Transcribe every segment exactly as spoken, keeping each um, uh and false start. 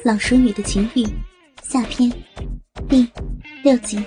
老熟女的情欲下篇第六集。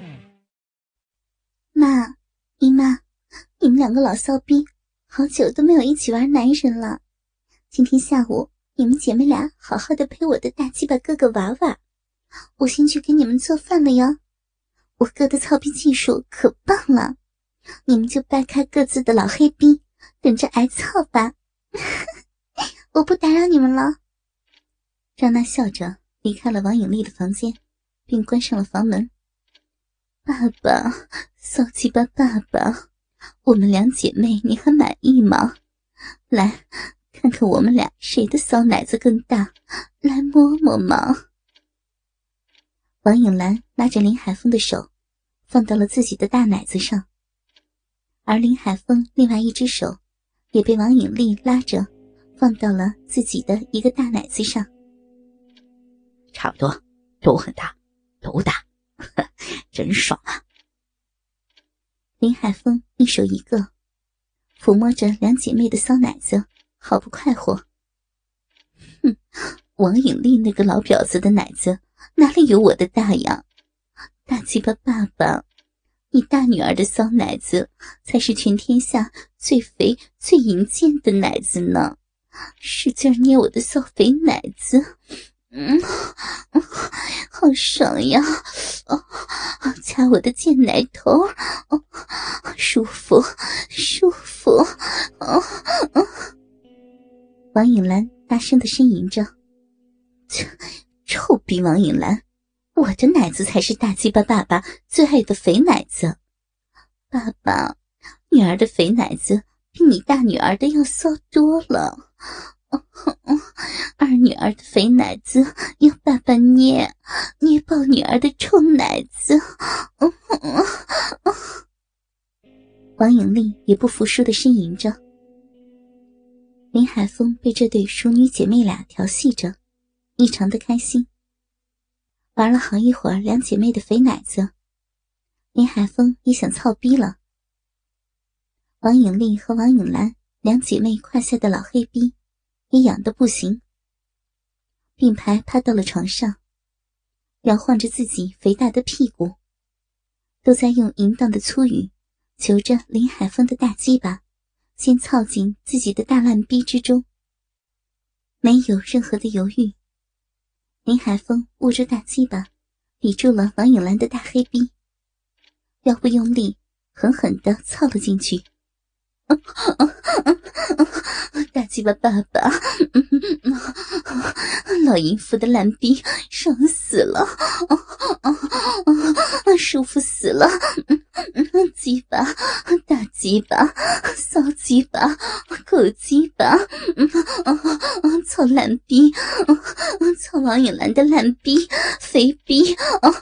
妈，姨妈，你们两个老骚逼，好久都没有一起玩男人了。今天下午你们姐妹俩好好的陪我的大鸡巴哥哥玩玩，我先去给你们做饭了哟。我哥的操逼技术可棒了，你们就掰开各自的老黑逼，等着挨操吧。我不打扰你们了。张娜笑着离开了王颖丽的房间，并关上了房门。爸爸，骚鸡巴爸爸，我们两姐妹你还满意吗？来，看看我们俩谁的骚奶子更大，来摸摸嘛。王颖兰拉着林海峰的手放到了自己的大奶子上，而林海峰另外一只手也被王颖丽拉着放到了自己的一个大奶子上。 差不多，都很大，都大，真爽啊！ 林海峰一手一个，抚摸着两姐妹的骚奶子，好不快活。哼，王颖丽那个老婊子的奶子哪里有我的大呀？大鸡巴爸爸，你大女儿的骚奶子才是全天下最肥最淫贱的奶子呢！使劲捏我的骚肥奶子。嗯，好爽呀！哦，掐我的贱奶头，哦，舒服，舒服！哦，哦。王颖兰大声地呻吟着：“臭逼王颖兰，我的奶子才是大鸡巴爸爸最爱的肥奶子。爸爸，女儿的肥奶子比你大女儿的要骚多了。”二女儿的肥奶子要爸爸捏，捏爆女儿的臭奶子。王颖丽也不服输地呻吟着。林海峰被这对熟女姐妹俩调戏着，异常的开心。玩了好一会儿两姐妹的肥奶子，林海峰也想操逼了。王颖丽和王颖兰两姐妹胯下的老黑逼也痒得不行，并排趴到了床上，摇晃着自己肥大的屁股，都在用淫荡的粗语求着林海峰的大鸡巴先操进自己的大烂逼之中。没有任何的犹豫，林海峰握住大鸡巴抵住了王颖兰的大黑逼，腰部用力狠狠地操了进去。大鸡巴爸爸，老淫妇的烂逼爽死了，舒服死了，鸡巴，大鸡巴，骚鸡巴，狗鸡巴，操烂逼，操王颖兰的烂逼，肥逼。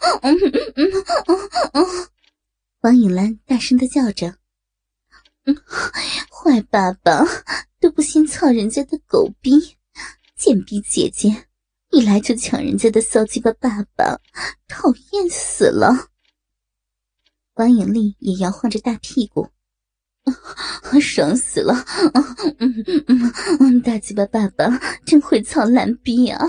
王颖兰大声地叫着：嗯，坏爸爸，都不先操人家的狗逼，贱逼姐姐，一来就抢人家的骚鸡巴爸爸，讨厌死了。王颖丽也摇晃着大屁股，爽死了！嗯嗯嗯，大鸡巴爸爸真会操烂逼啊！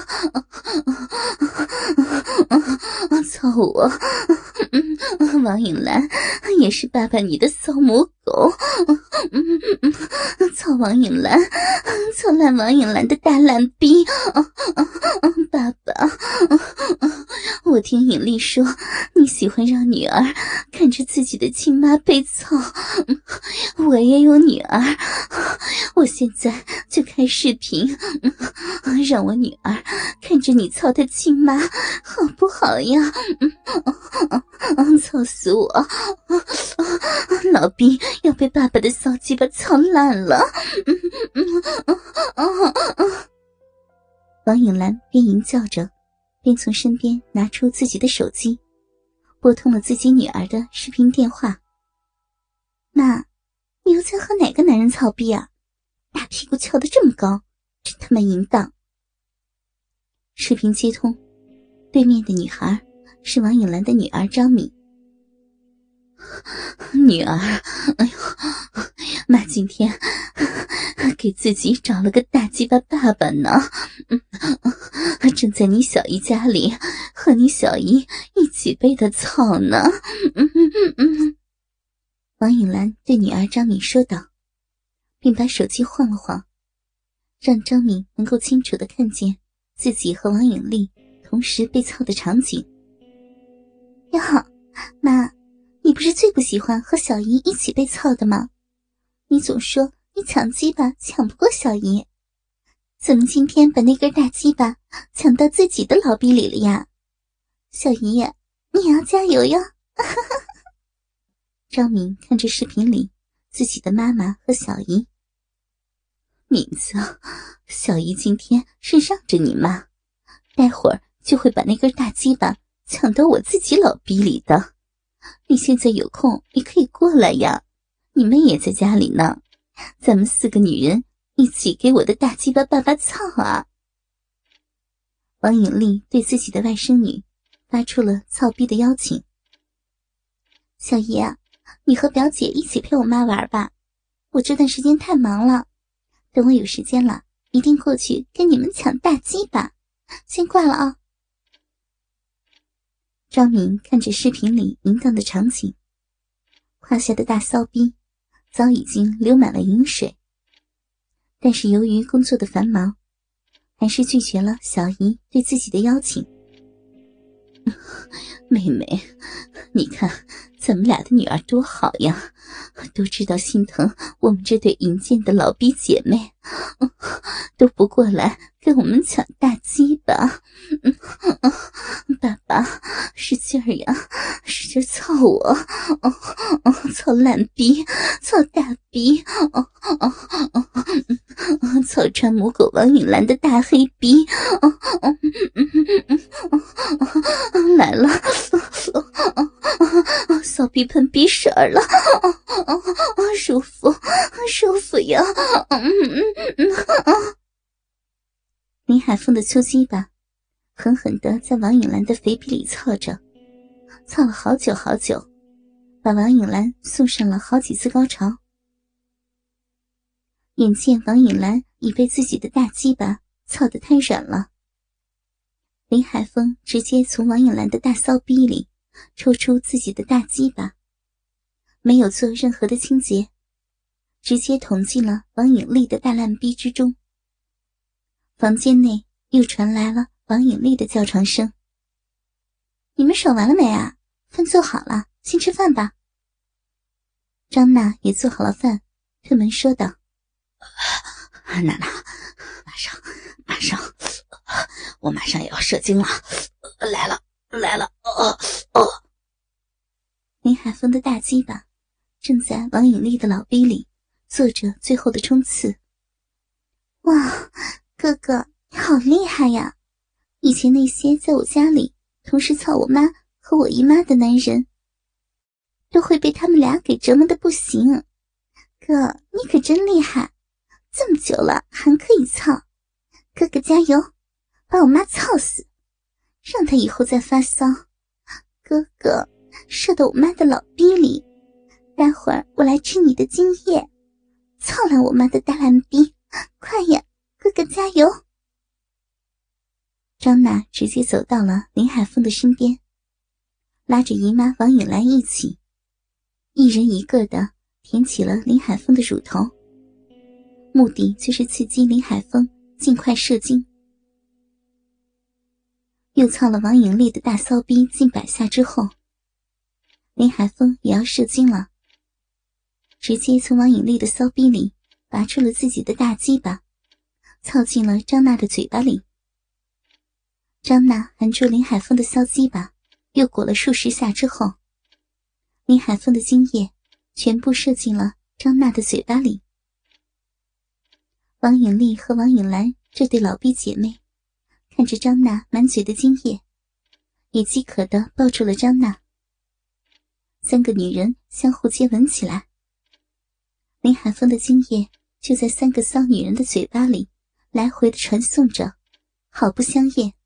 操我！嗯，王颖兰也是爸爸你的骚母狗！嗯嗯，操王颖兰，操烂王颖兰的大烂逼！爸爸，我听颖丽说你喜欢让女儿看着自己的亲妈被操，我也有女儿，我现在就开视频，让我女儿看着你操她亲妈，好不好呀？操死我！老逼要被爸爸的骚鸡巴操烂了！王颖兰边淫叫着，边从身边拿出自己的手机，拨通了自己女儿的视频电话。妈，你又在和哪个男人操逼啊？大屁股翘得这么高，真他妈淫荡！视频接通，对面的女孩是王颖兰的女儿张敏。女儿，哎呦，妈今天给自己找了个大鸡巴爸爸呢。正在你小姨家里和你小姨一起被他操呢。王颖兰对女儿张敏说道，并把手机晃了晃，让张敏能够清楚地看见自己和王颖丽同时被操的场景。哟，妈，你不是最不喜欢和小姨一起被操的吗？你总说你抢鸡巴抢不过小姨，怎么今天把那根大鸡巴抢到自己的老逼里了呀？小姨，你也要加油哟。张敏看着视频里自己的妈妈和小姨，敏子，小姨今天是让着你妈，待会儿就会把那根大鸡巴抢到我自己老逼里的。你现在有空你可以过来呀，你们也在家里呢，咱们四个女人一起给我的大鸡巴爸爸操啊。王颖丽对自己的外甥女发出了操逼的邀请。小姨啊，你和表姐一起陪我妈玩吧，我这段时间太忙了，等我有时间了一定过去跟你们抢大鸡巴。先挂了啊。张敏看着视频里淫荡的场景，胯下的大骚逼早已经流满了淫水，但是由于工作的繁忙，还是拒绝了小姨对自己的邀请。妹妹，你看咱们俩的女儿多好呀，都知道心疼我们这对淫贱的老逼姐妹，都不过来跟我们抢大鸡巴。爸爸，使劲儿呀，使劲操我，操烂逼，操大逼，操穿母狗王颖兰的大黑逼。来了，骚逼喷鼻屎了，舒服舒服呀。林海峰的粗鸡巴狠狠地在王颖兰的肥逼里操着，操了好久好久，把王颖兰送上了好几次高潮。眼见王颖兰已被自己的大鸡巴操得瘫软了，林海峰直接从王颖兰的大骚逼里抽出自己的大鸡巴，没有做任何的清洁，直接捅进了王颖丽的大烂逼之中。房间内又传来了王颖丽的叫床声。你们爽完了没啊？饭做好了，先吃饭吧。张娜也做好了饭，推门说道。 娜娜，马上马上，我马上也要射精了，来了来了。哦哦。 林海峰的大鸡巴正在王颖丽的老逼里做着最后的冲刺。哇，哥哥你好厉害呀，以前那些在我家里同时操我妈和我姨妈的男人都会被他们俩给折磨得不行，哥你可真厉害，这么久了还可以操，哥哥加油，把我妈操死，让她以后再发骚，哥哥射到我妈的老逼里，待会儿我来吃你的精液，操烂我妈的大烂逼，快呀，哥哥加油。张娜直接走到了林海峰的身边，拉着姨妈王颖兰一起，一人一个的舔起了林海峰的乳头，目的就是刺激林海峰尽快射精。又操了王颖丽的大骚逼近百下之后，林海峰也要射精了，直接从王颖丽的骚逼里拔出了自己的大鸡巴，操进了张娜的嘴巴里。张娜含住林海峰的骚鸡巴又裹了数十下之后，林海峰的精液全部射进了张娜的嘴巴里。王颖丽和王颖兰这对老逼姐妹看着张娜满嘴的精液，也饥渴地抱住了张娜。三个女人相互接吻起来，林海峰的精液就在三个骚女人的嘴巴里来回地传送着，好不香艳。